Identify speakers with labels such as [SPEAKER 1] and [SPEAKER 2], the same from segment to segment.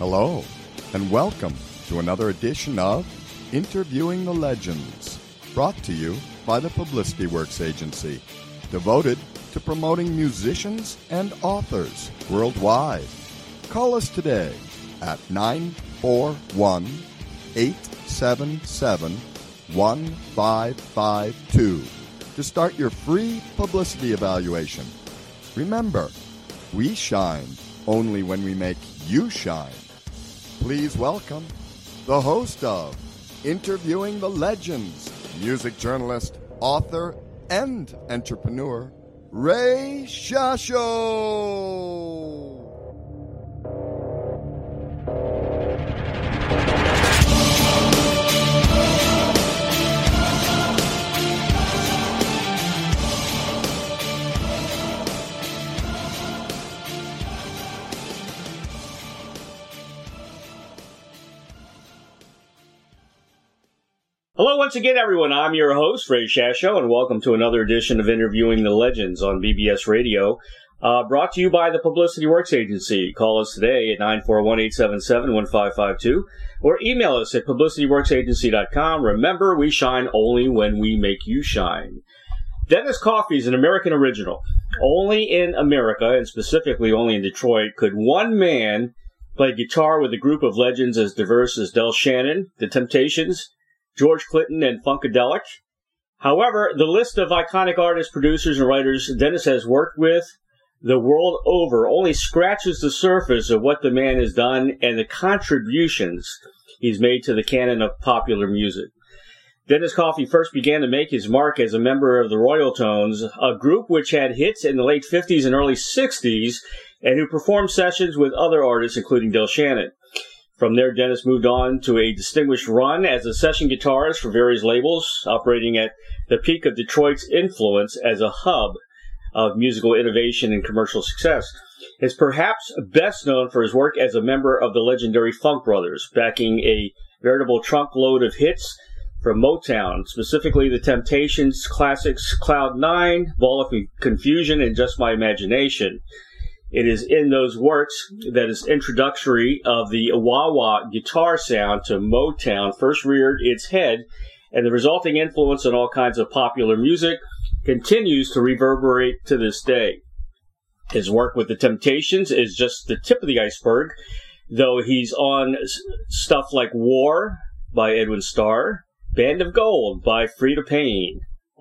[SPEAKER 1] Hello, and welcome to another edition of Interviewing the Legends, brought to you by the Publicity Works Agency, devoted to promoting musicians and authors worldwide. Call us today at 941-877-1552 to start your free publicity evaluation. Remember, we shine only when we make you shine. Please welcome the host of Interviewing the Legends, music journalist, author, and entrepreneur, Ray Shasho.
[SPEAKER 2] Hello once again, everyone. I'm your host, Ray Shasho, and welcome to another edition of Interviewing the Legends on BBS Radio, brought to you by the Publicity Works Agency. Call us today at 941-877-1552 or email us at publicityworksagency.com. Remember, we shine only when we make you shine. Dennis Coffey is an American original. Only in America, and specifically only in Detroit, could one man play guitar with a group of legends as diverse as Del Shannon, The Temptations, George Clinton, and Funkadelic. However, the list of iconic artists, producers, and writers Dennis has worked with the world over only scratches the surface of what the man has done and the contributions he's made to the canon of popular music. Dennis Coffey first began to make his mark as a member of the Royal Tones, a group which had hits in the late 50s and early 60s, and who performed sessions with other artists, including Del Shannon. From there, Dennis moved on to a distinguished run as a session guitarist for various labels, operating at the peak of Detroit's influence as a hub of musical innovation and commercial success. He's perhaps best known for his work as a member of the legendary Funk Brothers, backing a veritable trunk load of hits from Motown, specifically The Temptations' classics Cloud 9, Ball of Confusion, and Just My Imagination. It is in those works that his introductory of the wah-wah guitar sound to Motown first reared its head, and the resulting influence on all kinds of popular music continues to reverberate to this day. His work with The Temptations is just the tip of the iceberg, though he's on stuff like War by Edwin Starr, Band of Gold by Freda Payne,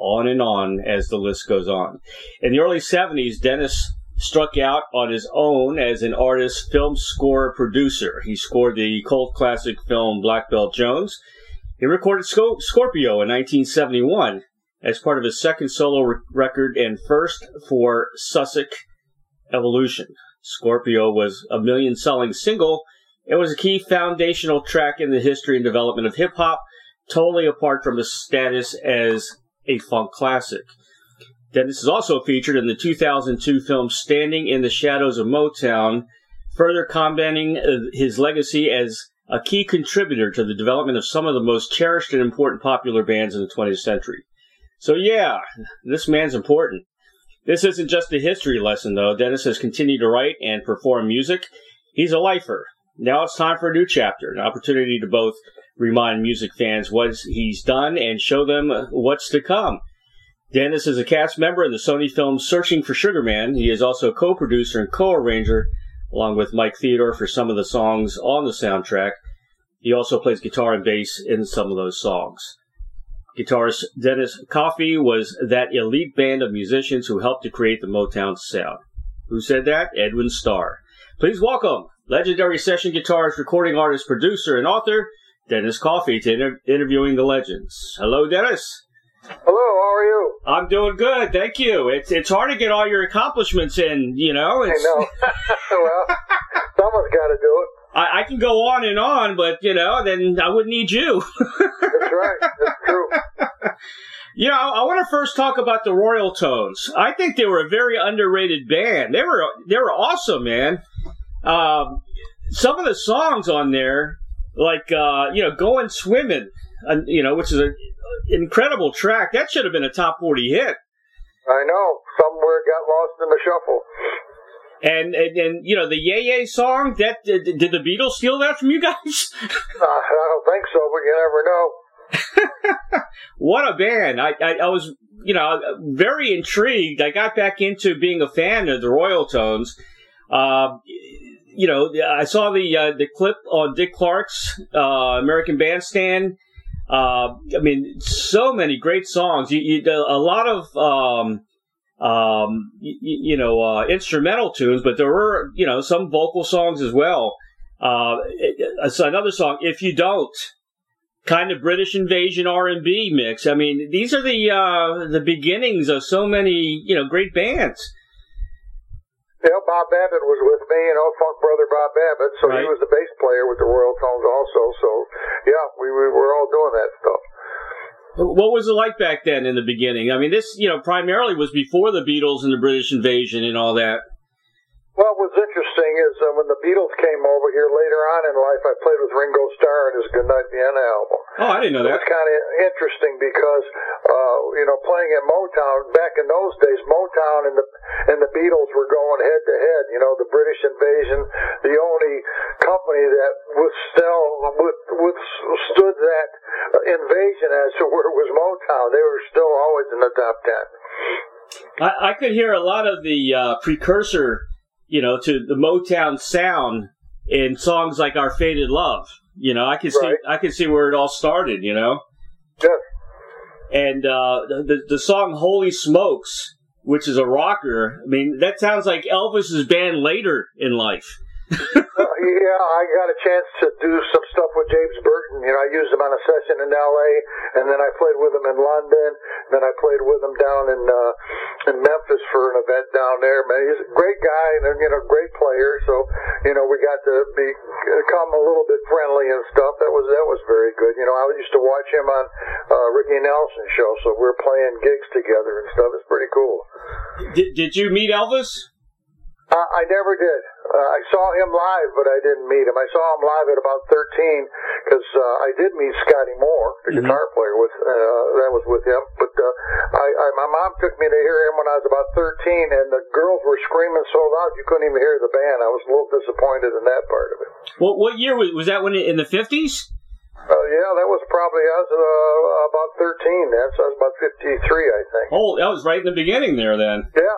[SPEAKER 2] on as the list goes on. In the early 70s, Dennis struck out on his own as an artist, film score producer. He scored the cult classic film Black Belt Jones. He recorded Scorpio in 1971 as part of his second solo record and first for Sussex Evolution. Scorpio was a million-selling single and was a key foundational track in the history and development of hip-hop, totally apart from its status as a funk classic. Dennis is also featured in the 2002 film Standing in the Shadows of Motown, further combating his legacy as a key contributor to the development of some of the most cherished and important popular bands in the 20th century. So yeah, this man's important. This isn't just a history lesson, though. Dennis has continued to write and perform music. He's a lifer. Now it's time for a new chapter, an opportunity to both remind music fans what he's done and show them what's to come. Dennis is a cast member in the Sony film Searching for Sugar Man. He is also co-producer and co-arranger, along with Mike Theodore, for some of the songs on the soundtrack. He also plays guitar and bass in some of those songs. Guitarist Dennis Coffey was that elite band of musicians who helped to create the Motown sound. Who said that? Edwin Starr. Please welcome legendary session guitarist, recording artist, producer, and author, Dennis Coffey, to Interviewing the Legends. Hello, Dennis.
[SPEAKER 3] Hello, how are you?
[SPEAKER 2] I'm doing good, thank you. It's hard to get all your accomplishments in, you know.
[SPEAKER 3] I know. Well, someone's got to do it.
[SPEAKER 2] I can go on, but, you know, then I wouldn't need you.
[SPEAKER 3] That's right. That's true.
[SPEAKER 2] You know, I want to first talk about the Royal Tones. I think they were a very underrated band. They were awesome, man. Some of the songs on there, like, Going Swimming, which is an incredible track. That should have been a top 40 hit.
[SPEAKER 3] I know. Somewhere got lost in the shuffle.
[SPEAKER 2] And you know, the Yay Yay song, that did the Beatles steal that from you guys?
[SPEAKER 3] I don't think so, but you never know.
[SPEAKER 2] What a band. I was, you know, very intrigued. I got back into being a fan of the Royal Tones. You know, I saw the clip on Dick Clark's American Bandstand. I mean, so many great songs. A lot of instrumental tunes, but there were, you know, some vocal songs as well. So another song, If You Don't, kind of British Invasion R&B mix. I mean, these are the beginnings of so many, you know, great bands.
[SPEAKER 3] Yeah, Bob Babbitt was with me, you know, funk brother Bob Babbitt, so
[SPEAKER 2] Right.
[SPEAKER 3] He was the bass player with the Royal Tones also, so yeah, we were all doing that stuff.
[SPEAKER 2] What was it like back then in the beginning? I mean, this, you know, primarily was before the Beatles and the British Invasion and all that.
[SPEAKER 3] Well, what's interesting is when the Beatles came over here later on in life, I played with Ringo Starr on his Goodnight Vienna album.
[SPEAKER 2] Oh, I didn't know that.
[SPEAKER 3] It was kind of interesting because, you know, playing at Motown, back in those days, Motown and the Beatles were going head to head. You know, the British Invasion, the only company that withstood that invasion as to where it was Motown. They were still always in the top 10.
[SPEAKER 2] I could hear a lot of the precursor, you know, to the Motown sound in songs like Our Faded Love. You know, I could see where it all started, you know?
[SPEAKER 3] Yes.
[SPEAKER 2] And the song Holy Smokes, which is a rocker, I mean, that sounds like Elvis's band later in life.
[SPEAKER 3] Yeah, I got a chance to do some stuff with James Burton. You know, I used him on a session in L.A., and then I played with him in London. Then I played with him down in Memphis for an event down there. Man, he's a great guy and, you know, great player. So, you know, we got to become a little bit friendly and stuff. That was very good. You know, I used to watch him on Ricky Nelson show, so we were playing gigs together and stuff. It's pretty cool.
[SPEAKER 2] Did you meet Elvis?
[SPEAKER 3] I never did. I saw him live, but I didn't meet him. I saw him live at about 13 because I did meet Scotty Moore, the guitar player. That was with him. But my mom took me to hear him when I was about 13, and the girls were screaming so loud you couldn't even hear the band. I was a little disappointed in that part of it.
[SPEAKER 2] Well, what year was that? When in the 50s?
[SPEAKER 3] Yeah, that was probably I was about 13 then, so I was about 53, I think.
[SPEAKER 2] Oh, that was right in the beginning there then.
[SPEAKER 3] Yeah.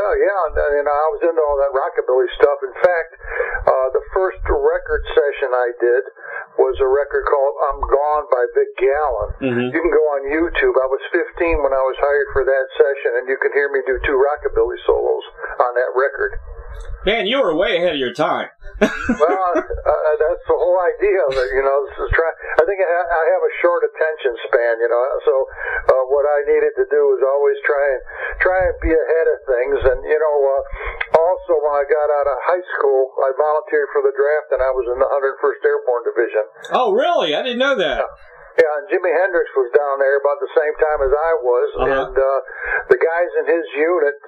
[SPEAKER 3] And I was into all that rockabilly stuff. In fact, the first record session I did was a record called I'm Gone by Vic Gallen. Mm-hmm. You can go on YouTube. I was 15 when I was hired for that session, and you can hear me do 2 rockabilly solos on that record.
[SPEAKER 2] Man, you were way ahead of your time.
[SPEAKER 3] Well, that's the whole idea of it, you know. I think I have a short attention span, you know. So what I needed to do was always try and be ahead of things. And you know, also when I got out of high school, I volunteered for the draft, and I was in the 101st Airborne Division.
[SPEAKER 2] Oh, really? I didn't know that.
[SPEAKER 3] Yeah, and Jimi Hendrix was down there about the same time as I was, and the guys in his unit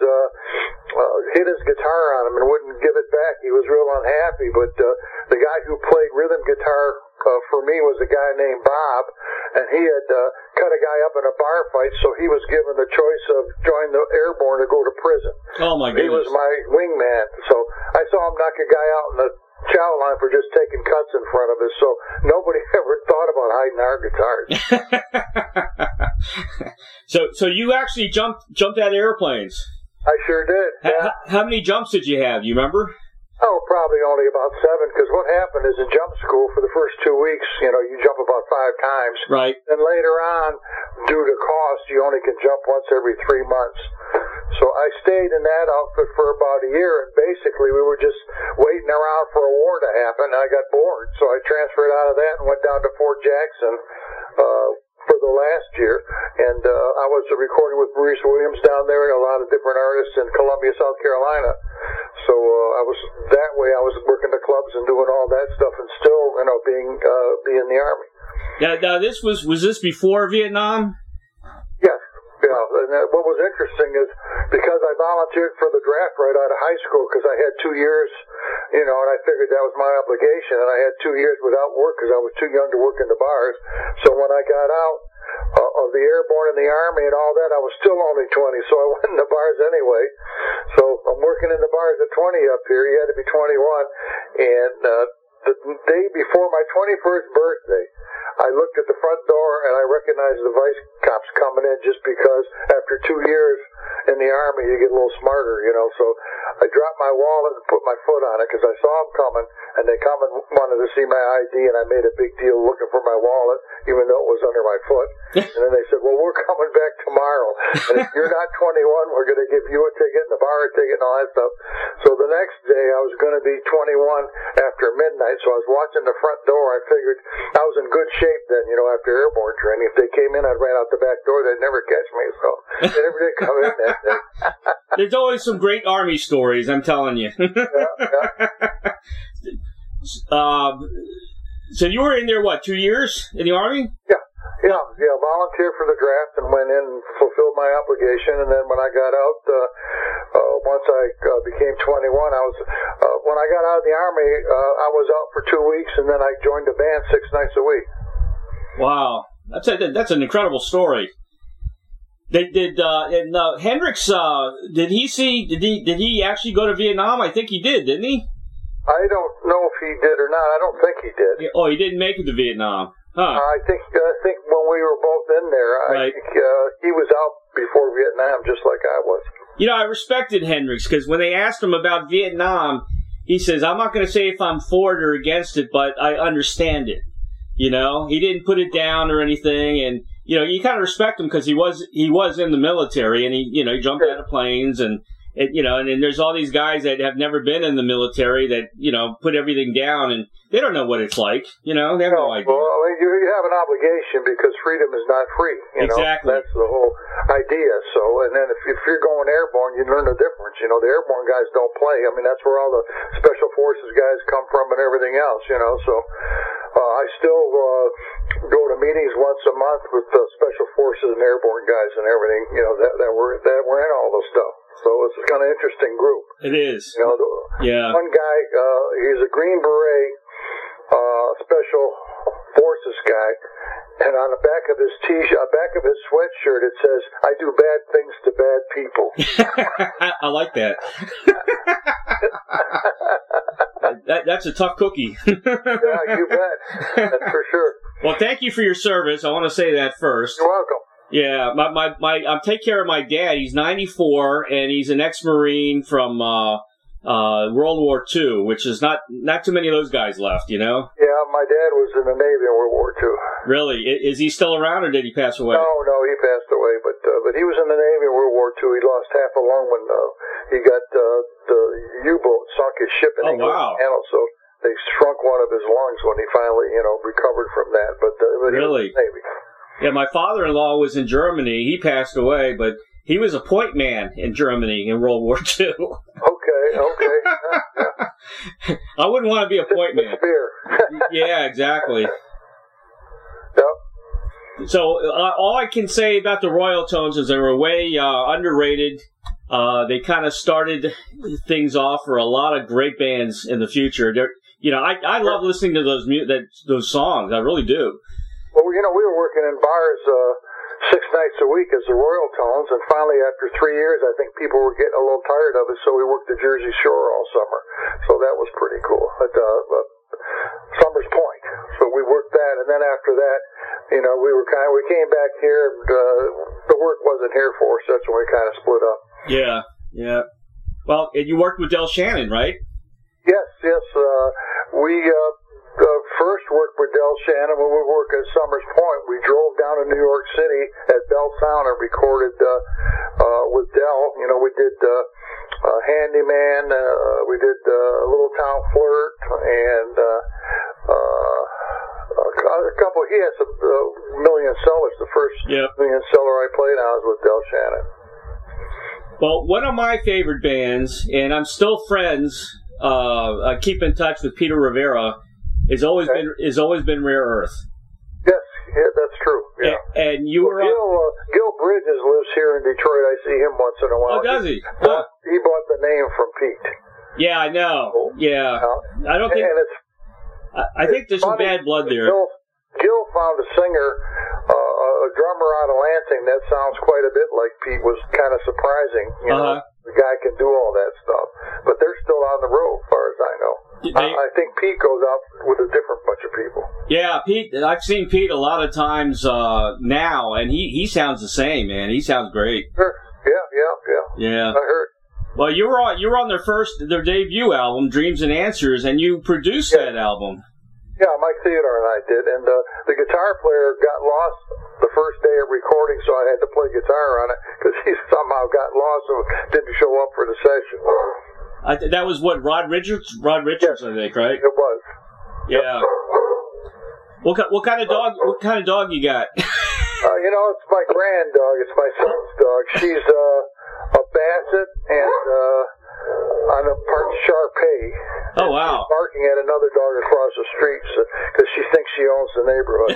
[SPEAKER 3] hit his guitar on him and wouldn't give it back. He was real unhappy, but the guy who played rhythm guitar for me was a guy named Bob, and he had cut a guy up in a bar fight, so he was given the choice of joining the Airborne or go to prison.
[SPEAKER 2] Oh, my goodness.
[SPEAKER 3] He was my wingman, so I saw him knock a guy out in the chow line for just taking cuts in front of us, so nobody ever thought about hiding our guitars.
[SPEAKER 2] So you actually jumped out of airplanes?
[SPEAKER 3] I sure did. Yeah.
[SPEAKER 2] How many jumps did you have? Do you remember?
[SPEAKER 3] Oh, probably only about 7, because what happened is in jump school for the first 2 weeks, you know, you jump about 5 times.
[SPEAKER 2] Right.
[SPEAKER 3] Then later on, due to cost, you only can jump once every 3 months. So I stayed in that outfit for about a year, and basically we were just waiting around for a war to happen, and I got bored. So I transferred out of that and went down to Fort Jackson for the last year. And I was recording with Maurice Williams down there and a lot of different artists in Columbia, South Carolina. So I was working the clubs and doing all that stuff, and still, you know, being in the Army.
[SPEAKER 2] Now this was this before Vietnam?
[SPEAKER 3] Yes. Yeah, and what was interesting is because I volunteered for the draft right out of high school because I had 2 years, you know, and I figured that was my obligation, and I had 2 years without work because I was too young to work in the bars. So when I got out, of the airborne and the Army and all that, I was still only 20, so I went in the bars anyway. So I'm working in the bars at 20 up here. You had to be 21. And the day before my 21st birthday, I looked at the front door and I recognized the vice cops coming in, just because after 2 years in the Army, you get a little smarter, you know. So I dropped my wallet and put my foot on it because I saw them coming, and they come and wanted to see my ID, and I made a big deal looking for my wallet, even though it was under my foot. And then they said, well, we're coming back tomorrow, and if you're not 21, we're going to give you a ticket and a bar ticket and all that stuff. So the next day, I was going to be 21 after midnight, so I was watching the front door. I figured I was in good shape then, you know, after airborne training. If they came in, I'd ran out the back door. They'd never catch me, so they never did come in that day.
[SPEAKER 2] There's always some great Army stories, I'm telling you. So you were in there, what, 2 years in the Army?
[SPEAKER 3] Yeah. Volunteered for the draft and went in and fulfilled my obligation. And then when I got out, once I became 21, when I got out of the Army, I was out for 2 weeks, and then I joined the band 6 nights a week.
[SPEAKER 2] Wow, that's an incredible story. Hendrix, did he actually go to Vietnam? I think he did, didn't he?
[SPEAKER 3] I don't know if he did or not. I don't think he did.
[SPEAKER 2] Oh, he didn't make it to Vietnam. Huh.
[SPEAKER 3] I think when we were both in there, I think he was out before Vietnam, just like I was.
[SPEAKER 2] You know, I respected Hendrix because when they asked him about Vietnam, he says, I'm not going to say if I'm for it or against it, but I understand it. You know, he didn't put it down or anything, and you know, you kind of respect him because he was in the military, and he jumped out of planes, and then there's all these guys that have never been in the military that put everything down, and they don't know what it's like. You know, they have no idea.
[SPEAKER 3] Well, you have an obligation because freedom is not free. You know?
[SPEAKER 2] Exactly.
[SPEAKER 3] That's the whole idea. So, and then if you're going airborne, you learn the difference. You know, the airborne guys don't play. I mean, that's where all the special forces guys come from and everything else. You know, so. I still go to meetings once a month with special forces and airborne guys and everything, that were in all this stuff. So it's a kind of interesting group.
[SPEAKER 2] It is.
[SPEAKER 3] Yeah. One guy, he's a Green Beret special forces guy, and on the back of his back of his sweatshirt, it says, "I do bad things to bad people."
[SPEAKER 2] I like that. That's a tough cookie.
[SPEAKER 3] Yeah, you bet. That's for sure.
[SPEAKER 2] Well, thank you for your service. I want to say that first.
[SPEAKER 3] You're welcome.
[SPEAKER 2] Yeah, I take care of my dad. He's 94, and he's an ex-Marine from World War II, which is not too many of those guys left, you know?
[SPEAKER 3] Yeah, my dad was in the Navy in World War II.
[SPEAKER 2] Really? Is he still around, or did he pass away?
[SPEAKER 3] No, he passed away, but he was in the Navy in World War II. He lost half a lung when he got the U-boat sunk his ship in England Channel, so they shrunk one of his lungs when he finally, recovered from that. But
[SPEAKER 2] really?
[SPEAKER 3] He was in the Navy.
[SPEAKER 2] Yeah, my father-in-law was in Germany. He passed away, but he was a point man in Germany in World War II.
[SPEAKER 3] Okay. Yeah.
[SPEAKER 2] I wouldn't want to be a point man.
[SPEAKER 3] Spear.
[SPEAKER 2] Yeah, exactly.
[SPEAKER 3] Yep.
[SPEAKER 2] So all I can say about the Royal Tones is they were way underrated. They kind of started things off for a lot of great bands in the future. I love listening to those songs. I really do.
[SPEAKER 3] Well, we were working in bars 6 nights a week as the Royal Tones, and finally, after 3 years, I think people were getting a little tired of it, so we worked the Jersey Shore all summer. So that was pretty cool. At Summers Point. So we worked that, and then after that, we came back here, and the work wasn't here for us. That's when we kind of split up.
[SPEAKER 2] Yeah. Well, and you worked with Del Shannon, right?
[SPEAKER 3] Yes. We first worked with Del Shannon when we worked at Summers Point. We drove down to New York City at Bell Sound and recorded with Del. We did Handyman, we did Little Town Flirt, and a couple. He had some Million Sellers. The first Million Seller I played on was with Del Shannon.
[SPEAKER 2] Well, one of my favorite bands, and I'm still friends. I keep in touch with Peter Rivera. Has always been Rare Earth.
[SPEAKER 3] Yes, that's true. Yeah.
[SPEAKER 2] And you were
[SPEAKER 3] Gil Bridges lives here in Detroit. I see him once in a while.
[SPEAKER 2] Oh, does he?
[SPEAKER 3] He bought the name from Pete.
[SPEAKER 2] Yeah, I know. Yeah, I don't think. I think there's some bad blood there.
[SPEAKER 3] Gil found a singer, a a drummer out of Lansing that sounds quite a bit like Pete was kind of surprising. You know, the guy can do all that stuff, but they're still on the road, as far as I know. I think Pete goes out with a different bunch of people.
[SPEAKER 2] Yeah, Pete. I've seen Pete a lot of times now, and he sounds the same, man. He sounds great.
[SPEAKER 3] Sure. Yeah. I heard.
[SPEAKER 2] Well, you were on their debut album, Dreams and Answers, and you produced that album.
[SPEAKER 3] Yeah, Mike Theodore and I did, and the guitar player got lost the first day of recording, so I had to play guitar on it because he somehow got lost and didn't show up for the session.
[SPEAKER 2] That was what, Rod Richards, yes. I think, right?
[SPEAKER 3] It was.
[SPEAKER 2] Yeah. What kind of dog you got?
[SPEAKER 3] It's my grand dog. It's my son's dog. She's a Basset and on a part Shar-Pei.
[SPEAKER 2] Oh, wow.
[SPEAKER 3] She's barking at another dog across the street because she thinks she owns the neighborhood.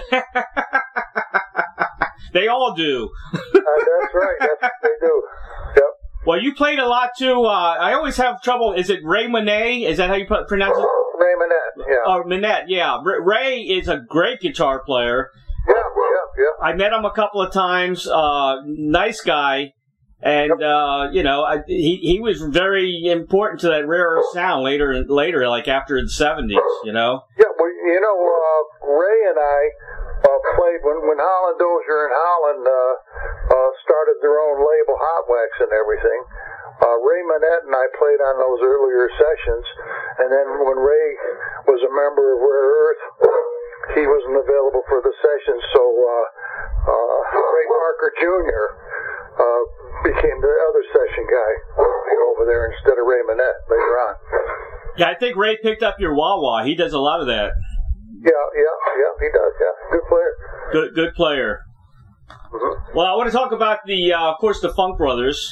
[SPEAKER 2] They all do.
[SPEAKER 3] That's right. That's what they do. Yep.
[SPEAKER 2] Well, you played a lot, too. I always have trouble. Is it Ray Manette? Is that how you pronounce it?
[SPEAKER 3] Ray Manette, yeah.
[SPEAKER 2] Oh, Manette, yeah. Ray is a great guitar player.
[SPEAKER 3] Yeah.
[SPEAKER 2] I met him a couple of times. Nice guy. And, he was very important to that rare sound later, like after the 70s, you know?
[SPEAKER 3] Yeah, well, Ray and I played when Holland Dozier and Holland started their own label, Hot Wax and everything. Ray Manette and I played on those earlier sessions, and then when Ray was a member of Rare Earth, he wasn't available for the session, so Ray Parker Jr. Became the other session guy over there instead of Ray Manette later on.
[SPEAKER 2] Yeah, I think Ray picked up your wah-wah. He does a lot of that.
[SPEAKER 3] Yeah, he does, yeah. Good player.
[SPEAKER 2] Good player.
[SPEAKER 3] Mm-hmm.
[SPEAKER 2] Well, I want to talk about of course, the Funk Brothers.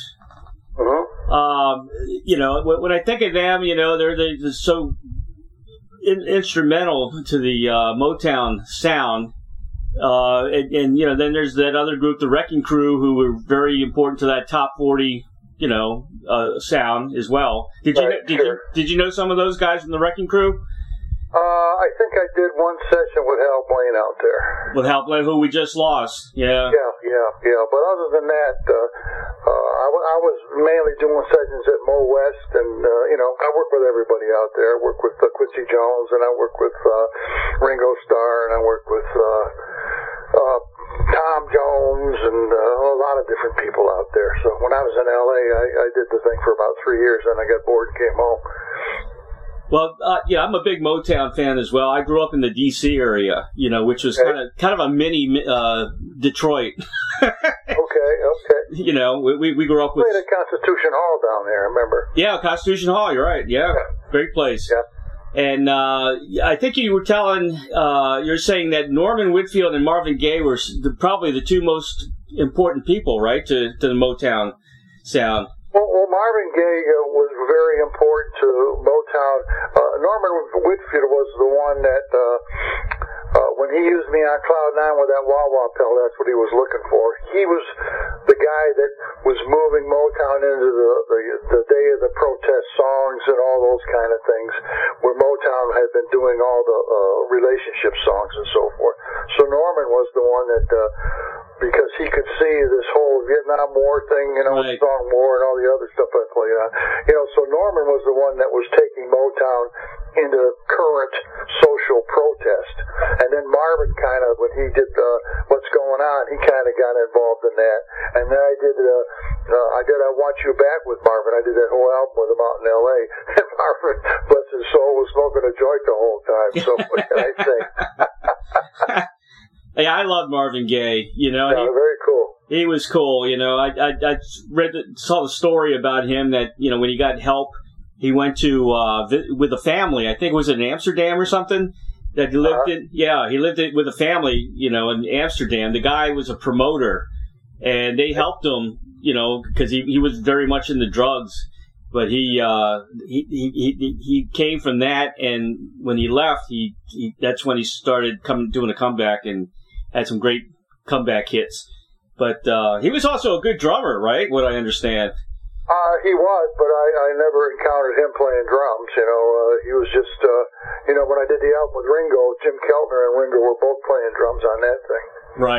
[SPEAKER 3] Mm-hmm.
[SPEAKER 2] When I think of them, they're so instrumental to the Motown sound. Then there's that other group, the Wrecking Crew, who were very important to that top 40, sound as well. Did you know some of those guys from the Wrecking Crew?
[SPEAKER 3] I think I did one session with Hal Blaine out there.
[SPEAKER 2] With Hal Blaine, who we just lost. Yeah.
[SPEAKER 3] Yeah. But other than that, I was mainly doing sessions at Mo West, and I work with everybody out there. I work with Quincy Jones, and I work with Ringo Starr, and I work with Tom Jones, and a lot of different people out there. So when I was in L.A., I did the thing for about 3 years, and I got bored and came home.
[SPEAKER 2] Well, I'm a big Motown fan as well. I grew up in the D.C. area, which was kind of a mini Detroit.
[SPEAKER 3] Okay.
[SPEAKER 2] We grew up with.
[SPEAKER 3] We played at Constitution Hall down there, remember?
[SPEAKER 2] Yeah, Constitution Hall. You're right. Yeah. Great place.
[SPEAKER 3] Yeah.
[SPEAKER 2] And I think you were you're saying that Norman Whitfield and Marvin Gaye were probably the two most important people, right, to the Motown sound.
[SPEAKER 3] Well, Marvin Gaye was very important to Motown. Norman Whitfield was the one that, when he used me on Cloud 9 with that wah-wah pill, that's what he was looking for. He was the guy that was moving Motown into the day of the protest songs and all those kind of things, where Motown had been doing all the relationship songs and so forth. So Norman was the one that, because he could see this whole Vietnam War thing,
[SPEAKER 2] right.
[SPEAKER 3] Song War and all the other stuff I played on. So Norman was the one that was taking Motown into current social protest. And then Marvin kind of, when he did What's Going On, he kind of got involved in that. And then I did I Want You Back with Marvin. I did that whole album with him out in L.A. And Marvin, bless his soul, was smoking a joint the whole time. So what can I say?
[SPEAKER 2] Hey, I love Marvin Gaye.
[SPEAKER 3] Very cool.
[SPEAKER 2] He was cool. I saw the story about him that when he got help, he went to with a family. I think it was in Amsterdam or something that he lived in. Yeah, he lived with a family. In Amsterdam. The guy was a promoter, and they helped him. Because he was very much into drugs. But he came from that, and when he left, that's when he started doing a comeback and had some great comeback hits. But he was also a good drummer, right? What I understand.
[SPEAKER 3] He was, but I never encountered him playing drums. He was just, when I did the album with Ringo, Jim Keltner and Ringo were both playing drums on that thing.
[SPEAKER 2] Right.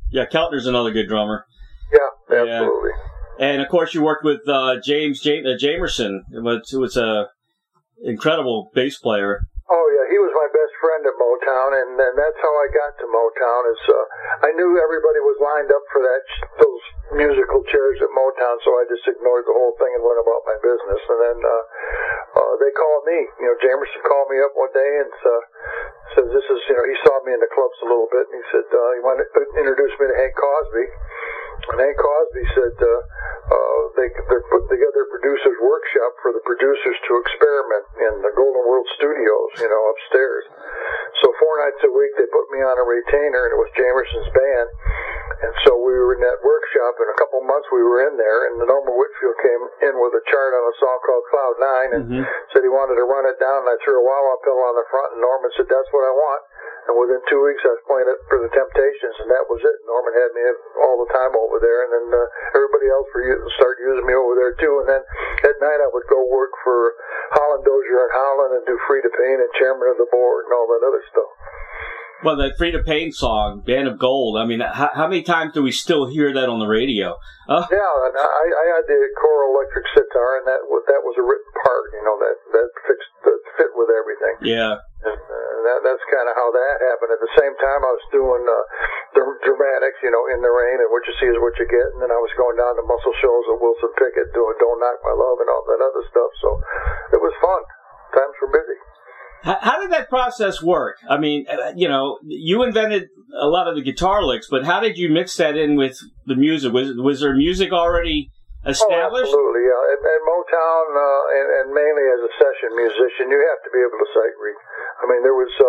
[SPEAKER 2] Yeah, Keltner's another good drummer.
[SPEAKER 3] Yeah, absolutely.
[SPEAKER 2] Yeah. And of course, you worked with Jamerson, who was a incredible bass player.
[SPEAKER 3] Oh yeah, he was my best friend at Motown, and that's how I got to Motown. I knew everybody was lined up for those musical chairs at Motown, so I just ignored the whole thing and went about my business. And then they called me. Jamerson called me up one day and said, "This is," he saw me in the clubs a little bit, and he said he wanted to introduce me to Hank Cosby. And Hank Cosby said they're putting together a producer's workshop for the producers to experiment in the Golden World Studios, upstairs. So 4 nights a week they put me on a retainer, and it was Jamerson's band. And so we were in that workshop. In a couple of months we were in there, and Norman Whitfield came in with a chart on a song called Cloud 9 and said he wanted to run it down, and I threw a wah-wah pillow on the front, and Norman said, "That's what I want." And within 2 weeks, I was playing it for the Temptations, and that was it. Norman had me all the time over there, and then everybody else started using me over there, too. And then at night, I would go work for Holland Dozier and Holland and do Free to Pain and Chairman of the Board and all that other stuff.
[SPEAKER 2] Well, that Free to Pain song, Band of Gold, I mean, how many times do we still hear that on the radio?
[SPEAKER 3] Yeah, and I had the Coro electric sitar, and that was a written part, that fit with everything.
[SPEAKER 2] Yeah.
[SPEAKER 3] And that's kind of how that happened. At the same time, I was doing the dramatics, In the Rain and What You See Is What You Get, and then I was going down to muscle shows with Wilson Pickett doing Don't Knock My Love and all that other stuff. So it was fun. Times were busy.
[SPEAKER 2] How did that process work? I mean, you invented a lot of the guitar licks, but how did you mix that in with the music? Was there music already established?
[SPEAKER 3] Oh, absolutely, yeah. At Motown, and mainly as a session musician, you have to be able to sight read. I mean, there was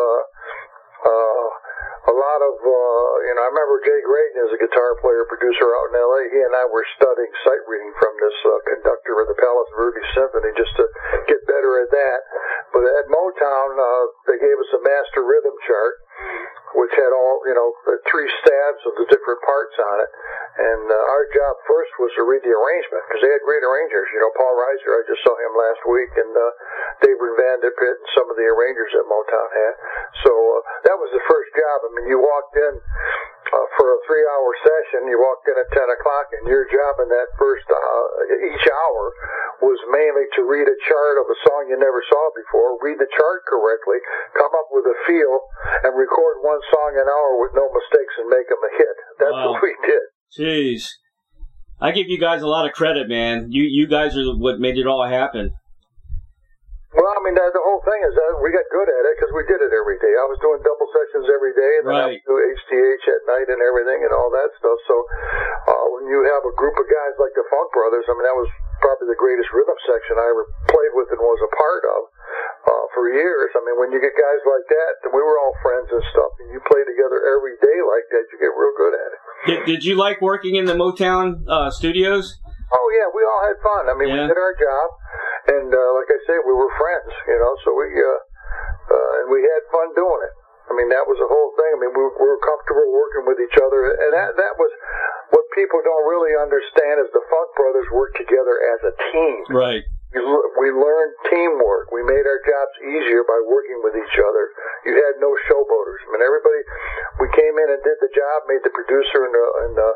[SPEAKER 3] a lot of, I remember Jay Graydon as a guitar player, producer out in L.A. He and I were studying sight reading from this conductor of the Palace Verdi Symphony just to get better at that. But at Motown, they gave us a master rhythm chart, which had all, 3 stabs of the different parts on it. And our job first was to read the arrangement, because they had great arrangers. Paul Reiser, I just saw him last week, and David Van Der Pitt and some of the arrangers that Motown had. So that was the first job. I mean, you walked in for a 3-hour session, you walked in at 10 o'clock, and your job in that first, each hour was mainly to read a chart of a song you never saw before, read the chart correctly, come up with a feel, and record one song an hour with no mistakes and make them a hit. That's what we did.
[SPEAKER 2] Jeez. I give you guys a lot of credit, man. You guys are what made it all happen.
[SPEAKER 3] Well, I mean, the whole thing is that we got good at it because we did it every day. I was doing double sessions every day, and then I would do HTH at night and everything and all that stuff. So when you have a group of guys like the Funk Brothers, I mean, that was probably the greatest rhythm section I ever played with and was a part of for years. I mean, when you get guys like that, and we were all friends and stuff, and you play together every day like that, you get real good at it.
[SPEAKER 2] Did you like working in the Motown studios?
[SPEAKER 3] Oh, yeah, we all had fun. I mean, we did our job, and like I say, we were friends, so and we had fun doing it. I mean, that was the whole thing. I mean, we were comfortable working with each other, and that was what people don't really understand is the Funk Brothers worked together as a team.
[SPEAKER 2] Right.
[SPEAKER 3] We learned teamwork. We made our jobs easier by working with each other. You had no showboaters. I mean, everybody, we came in and did the job, made the producer and the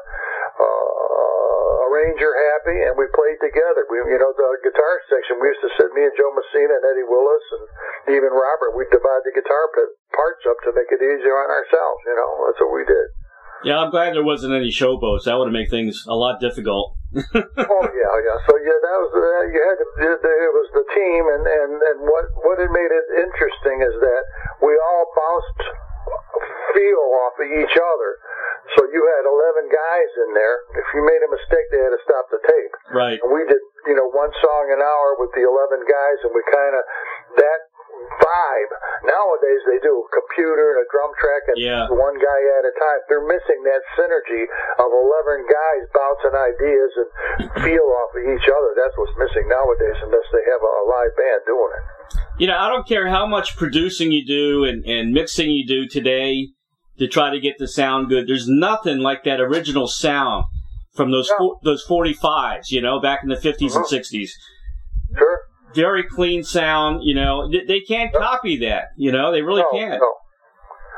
[SPEAKER 3] arranger happy, and we played together. The guitar section, we used to sit, me and Joe Messina and Eddie Willis and even Robert, we'd divide the guitar parts up to make it easier on ourselves, That's what we did.
[SPEAKER 2] Yeah, I'm glad there wasn't any showboats. That would have made things a lot difficult.
[SPEAKER 3] Oh yeah. So that was you had to. It was the team, and what had made it interesting is that we all bounced feel off of each other. So you had 11 guys in there. If you made a mistake, they had to stop the tape.
[SPEAKER 2] Right.
[SPEAKER 3] And we did, one song an hour with the 11 guys, and we kind of that vibe. Nowadays they do a computer and a drum track and one guy at a time. They're missing that synergy of 11 guys bouncing ideas and feel off of each other. That's what's missing nowadays unless they have a live band doing it.
[SPEAKER 2] I don't care how much producing you do and mixing you do today to try to get the sound good. There's nothing like that original sound from those 45s, back in the 50s and 60s.
[SPEAKER 3] Sure.
[SPEAKER 2] Very clean sound, they can't copy that, they really can't.
[SPEAKER 3] No.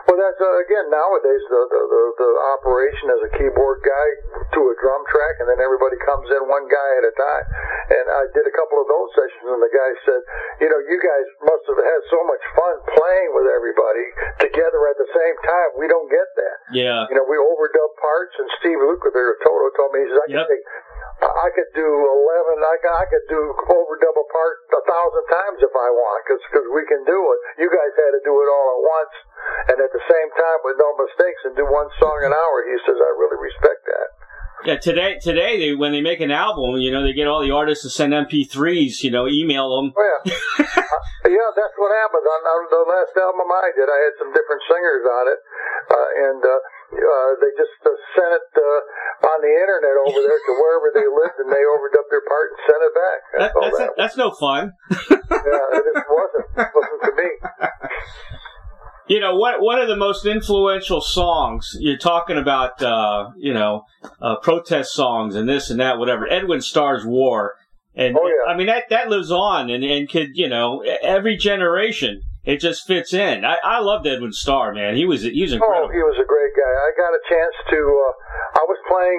[SPEAKER 3] Well, that's again nowadays the operation as a keyboard guy to a drum track, and then everybody comes in one guy at a time. And I did a couple of those sessions, and the guy said, you know, you guys must have had so much fun playing with everybody together at the same time. We don't get that.
[SPEAKER 2] Yeah.
[SPEAKER 3] You know, we overdub parts, and Steve Lukather, Toto, told me, he says, I could do 11. I could do overdub a part 1,000 times if I want, because we can do it. You guys had to do it all at once, and at the same time with no mistakes, and do one song an hour. He says, I really respect that.
[SPEAKER 2] Yeah, today when they make an album, you know, they get all the artists to send MP3s, you know, email them.
[SPEAKER 3] Oh, yeah. Yeah, that's what happened. On the last album I did, I had some different singers on it, and they just sent it on the internet over there to wherever they lived, and they overdubbed their part and sent it back.
[SPEAKER 2] That's no fun.
[SPEAKER 3] Yeah, it just wasn't. It wasn't to me.
[SPEAKER 2] You know, one of the most influential songs, you're talking about, protest songs and this and that, whatever, Edwin Starr's War. And, I mean, that lives on and could, you know, every generation, it just fits in. I loved Edwin Starr, man. He was incredible.
[SPEAKER 3] Oh, he was a great guy. I got a chance to, I was playing,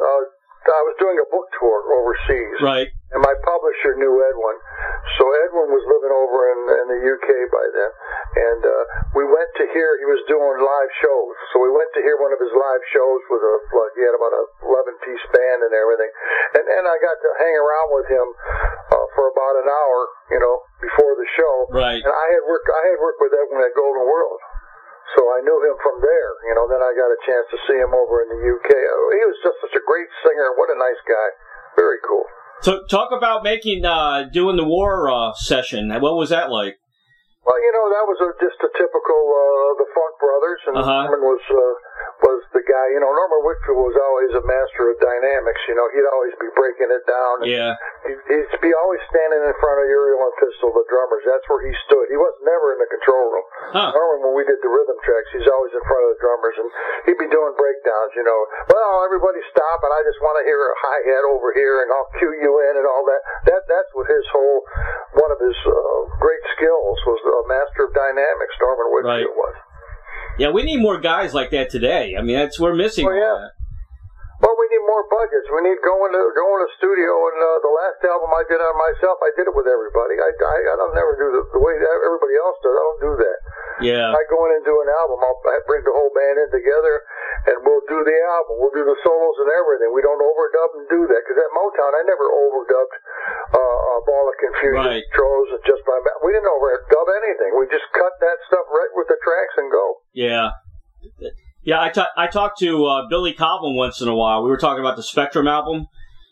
[SPEAKER 3] I was doing a book tour overseas.
[SPEAKER 2] Right.
[SPEAKER 3] And my publisher knew Edwin. So Edwin was living over in the UK by then. And we went to hear, he was doing live shows. So we went to hear one of his live shows with he had about a 11-piece band and everything. And I got to hang around with him for about an hour, you know, before the show.
[SPEAKER 2] Right.
[SPEAKER 3] And I had worked with Edwin at Golden World. So I knew him from there, you know. Then I got a chance to see him over in the UK. He was just such a great singer. What a nice guy. Very cool.
[SPEAKER 2] So talk about doing the War session. What was that like?
[SPEAKER 3] Well, you know, that was just a typical the Funk Brothers, and Norman was the guy. You know, Norman Whitfield was always a master of dynamics. You know, he'd always be breaking it down.
[SPEAKER 2] Yeah.
[SPEAKER 3] He'd be always standing in front of Uriel and Pistol, the drummers. That's where he stood. He was never in the control room. Norman, when we did the rhythm tracks, he's always in front of the drummers, and he'd be doing breakdowns. You know, well, everybody stop, and I just want to hear a hi-hat over here, and I'll cue you in, and all that. That's what one of his great skills was. A master of dynamics, Norman Whitfield was.
[SPEAKER 2] Yeah, we need more guys like that today. I mean, we're missing all that.
[SPEAKER 3] Well, we need more budgets. We need go in a studio, and the last album I did on myself, I did it with everybody. I don't never do the way everybody else does. I don't do that.
[SPEAKER 2] Yeah.
[SPEAKER 3] I go in and do an album. I'll bring the whole band in together, and we'll do the album. We'll do the solos and everything. We don't overdub and do that, because at Motown, I never overdubbed Ball of Confusion,
[SPEAKER 2] right.
[SPEAKER 3] Tros, and Just My Band. We didn't overdub anything. We just cut that stuff right with the tracks and go.
[SPEAKER 2] Yeah. Yeah, I talked to Billy Cobham once in a while. We were talking about the Spectrum album.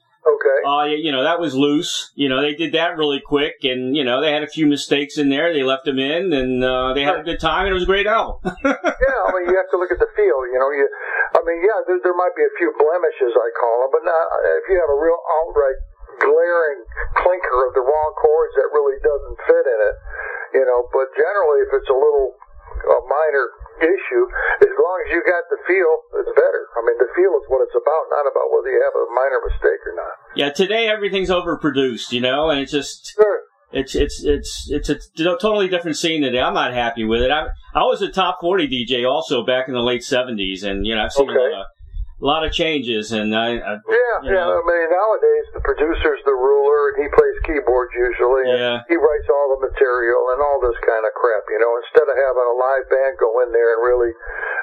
[SPEAKER 3] Okay.
[SPEAKER 2] You know, that was loose. You know, they did that really quick, and, you know, they had a few mistakes in there. They left them in, and they had a good time, and it was a great album.
[SPEAKER 3] Yeah, I mean, you have to look at the feel, you know. There might be a few blemishes, I call them, but if you have a real outright glaring clinker of the wrong chords that really doesn't fit in it, you know, but generally if it's a minor issue, as long as you got the feel, it's better. I mean, the feel is what it's about, not about whether you have a minor mistake or not.
[SPEAKER 2] Yeah, today everything's overproduced, you know, and it's just it's a totally different scene today. I'm not happy with it. I was a top 40 DJ also back in the late 70s, and you know, I've seen a lot of changes, and I mean, nowadays the producer's the ruler, and he plays keyboards usually, and he writes all the material and all this kind of crap, you know, instead of having a live band go in there and really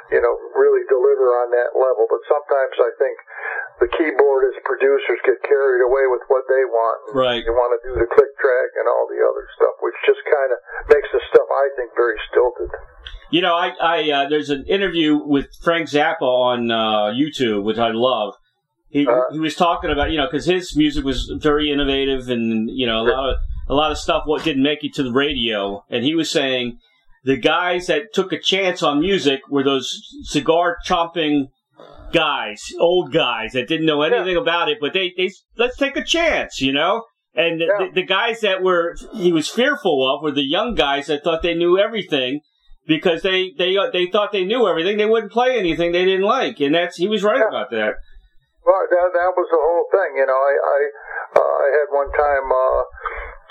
[SPEAKER 2] deliver on that level. But sometimes I think the keyboardist producers get carried away with what they want. Right.
[SPEAKER 3] They want to do the click track and all the other stuff, which just kind of makes the stuff, I think, very stilted.
[SPEAKER 2] You know, there's an interview with Frank Zappa on YouTube, which I love. He was talking about, you know, because his music was very innovative, and you know, a lot of stuff didn't make it to the radio. And he was saying the guys that took a chance on music were those cigar chomping guys, old guys that didn't know anything about it, but they let's take a chance, you know. And the guys that he was fearful of were the young guys that thought they knew everything. Because they thought they knew everything, they wouldn't play anything they didn't like, and he was right about that.
[SPEAKER 3] Well, that was the whole thing, you know. I had one time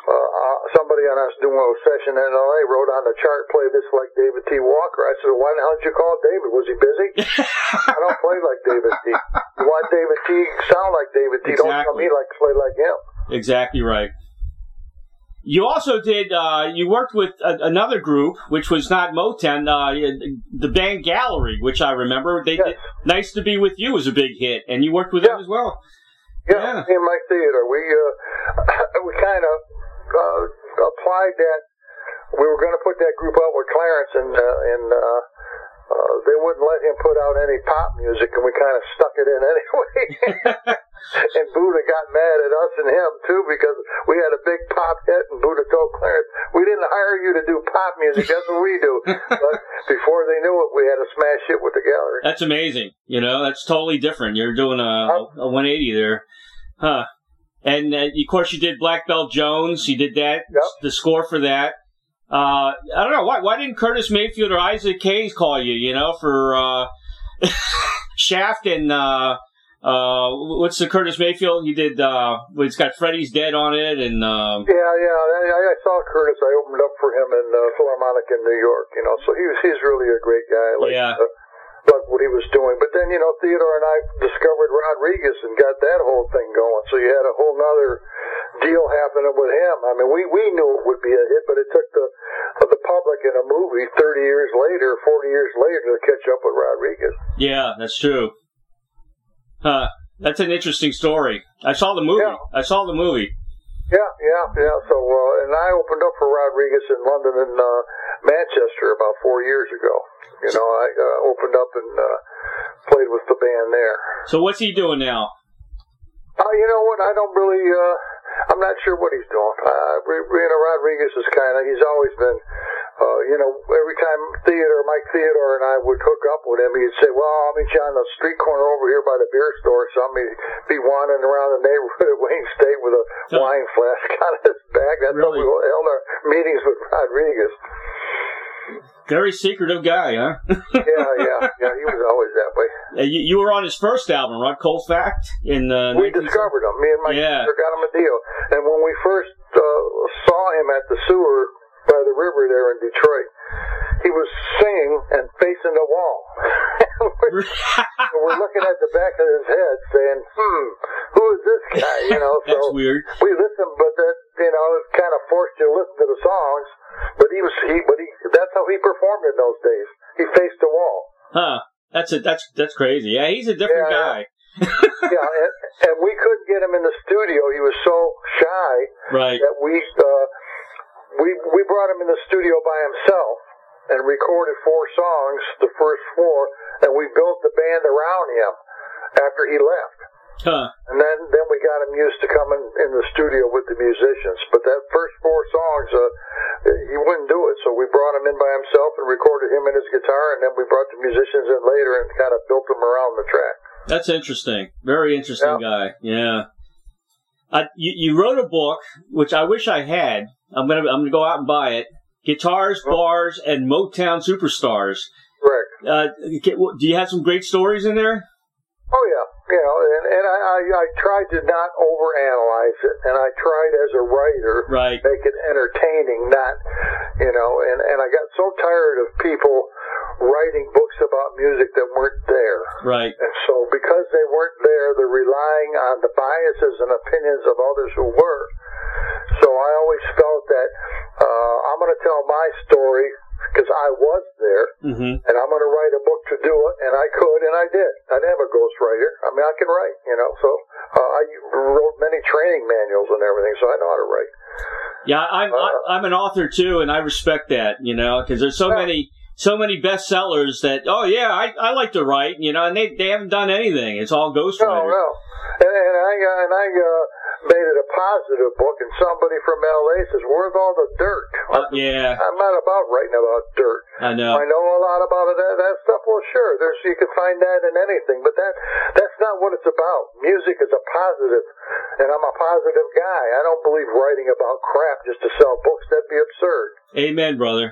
[SPEAKER 3] somebody on us doing a session in L.A. wrote on the chart, play this like David T. Walker. I said, why the hell did you call David? Was he busy? I don't play like David T. You want David T. sound like David T.
[SPEAKER 2] Exactly.
[SPEAKER 3] Don't tell me like play like him.
[SPEAKER 2] Exactly right. You also did, you worked with another group, which was not Motown, the band Gallery, which I remember. They did Nice to Be With You was a big hit, and you worked with them as well.
[SPEAKER 3] Yeah, in my theater. We kind of applied that. We were going to put that group out with Clarence, and they wouldn't let him put out any pop music, and we kind of stuck it in anyway. And Buddha got mad at us and him, too, because we had a big pop hit, and Buddha told Clarence, we didn't hire you to do pop music, that's what we do. But before they knew it, we had a smash hit with the Gallery.
[SPEAKER 2] That's amazing. You know, that's totally different. You're doing a 180 there. Huh. And, of course, you did Black Belt Jones. You did that, the score for that. I don't know, why didn't Curtis Mayfield or Isaac Hayes call you, you know, for Shaft and... what's the Curtis Mayfield? He did, it's got Freddie's Dead on it, and,
[SPEAKER 3] I saw Curtis. I opened up for him in Philharmonic in New York, you know, so he's really a great guy. Loved what he was doing. But then, you know, Theodore and I discovered Rodriguez and got that whole thing going. So you had a whole nother deal happening with him. I mean, we knew it would be a hit, but it took the public in a movie 30 years later, 40 years later to catch up with Rodriguez.
[SPEAKER 2] Yeah, that's true. That's an interesting story. I saw the movie.
[SPEAKER 3] Yeah. So, and I opened up for Rodriguez in London and Manchester about 4 years ago. You know, I opened up and played with the band there.
[SPEAKER 2] So what's he doing now?
[SPEAKER 3] You know what? I don't really, I'm not sure what he's doing. You know, Rodriguez is he's always been, you know, every time Mike Theodore and I would hook up with him, he'd say, well, I'll meet you on the street corner over here by the beer store. So I'm going to be wandering around the neighborhood at Wayne State with a wine flask on his back. That's how we held our meetings with Rodriguez.
[SPEAKER 2] Very secretive guy, huh?
[SPEAKER 3] Yeah, he was always that way.
[SPEAKER 2] You were on his first album, right? Cold Fact?
[SPEAKER 3] We discovered him. Me and Mike got him a deal. And when we first saw him at the sewer by the river there in Detroit, he was singing and facing the wall. We're looking at the back of his head saying, who is this guy? You know, so
[SPEAKER 2] that's weird.
[SPEAKER 3] We listened, but that, you know, it kind of forced you to listen to the songs. But that's how he performed in those days. He faced the wall.
[SPEAKER 2] Huh. That's crazy. Yeah, he's a different guy.
[SPEAKER 3] And we couldn't get him in the studio. He was so shy.
[SPEAKER 2] Right.
[SPEAKER 3] That we brought him in the studio by himself and recorded 4 songs, the first 4, and we built the band around him after he left.
[SPEAKER 2] Huh.
[SPEAKER 3] And then we got him used to coming in the studio with the musicians. But that first 4 songs, he wouldn't do it. So we brought him in by himself and recorded him and his guitar, and then we brought the musicians in later and kind of built them around the track.
[SPEAKER 2] That's interesting. Very interesting guy. Yeah. You wrote a book, which I wish I had. I'm gonna go out and buy it. Guitars, Bars, and Motown Superstars.
[SPEAKER 3] Correct.
[SPEAKER 2] Do you have some great stories in there?
[SPEAKER 3] Oh yeah. You know, and I tried to not overanalyze it, and I tried as a writer make it entertaining, not, you know, and I got so tired of people writing books about music that weren't there.
[SPEAKER 2] Right.
[SPEAKER 3] And so because they weren't there, they're relying on the biases and opinions of others who were. So I always felt that I'm going to tell my story because I was there, and I'm going to write a book to do it, and I could, and I did. I didn't have a ghostwriter. I mean, I can write, you know, so I wrote many training manuals and everything, so I know how to write.
[SPEAKER 2] Yeah, I'm an author, too, and I respect that, you know, because there's so many bestsellers that, I like to write, you know, and they haven't done anything. It's all ghostwriters.
[SPEAKER 3] No. And I made it a positive book, and somebody from L.A. says, where's all the dirt? I'm not about writing about dirt.
[SPEAKER 2] I know.
[SPEAKER 3] I know a lot about it, that stuff. Well, sure, you can find that in anything, but that's not what it's about. Music is a positive, and I'm a positive guy. I don't believe writing about crap just to sell books. That'd be absurd.
[SPEAKER 2] Amen, brother.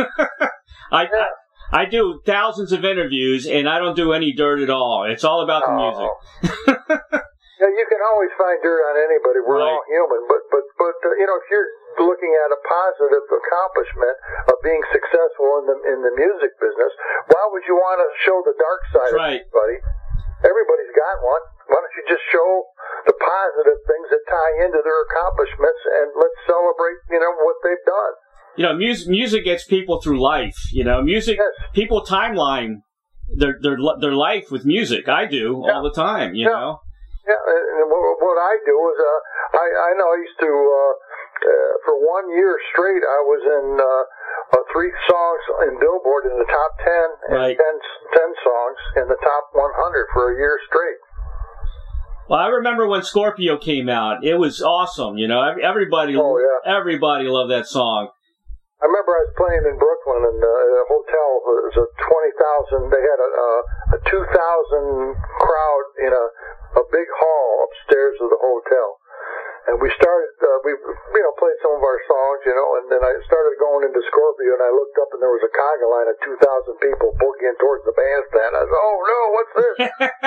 [SPEAKER 2] I do thousands of interviews, and I don't do any dirt at all. It's all about the music.
[SPEAKER 3] Yeah, you can always find dirt on anybody. We're all human, but you know, if you're looking at a positive accomplishment of being successful in the music business, why would you want to show the dark side of everybody? Everybody's got one. Why don't you just show the positive things that tie into their accomplishments, and let's celebrate, what they've done.
[SPEAKER 2] Music gets people through life. Music, yes. People timeline their life with music. I do all the time. You know.
[SPEAKER 3] Yeah, and what I do is I know I used to for 1 year straight I was in 3 songs in Billboard in the top 10 and 10 songs in the top 100 for a year straight.
[SPEAKER 2] Well, I remember when Scorpio came out. It was awesome. Everybody loved that song.
[SPEAKER 3] I remember I was playing in Brooklyn in a hotel. It was a 20,000. They had a 2,000 crowd in a big hall upstairs of the hotel, and we started. We played some of our songs, and then I started going into Scorpio, and I looked up, and there was a conga line of 2,000 people boogieing towards the bandstand. I said, "Oh no, what's this?"